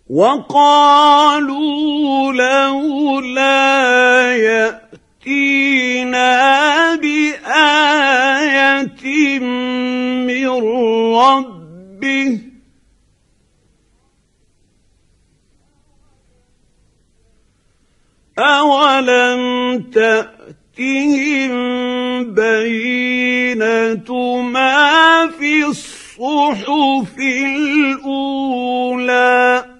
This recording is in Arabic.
وقالوا لولا يأتينا بآية من ربه أولم تأتهم بينة ما في الصحف الأولى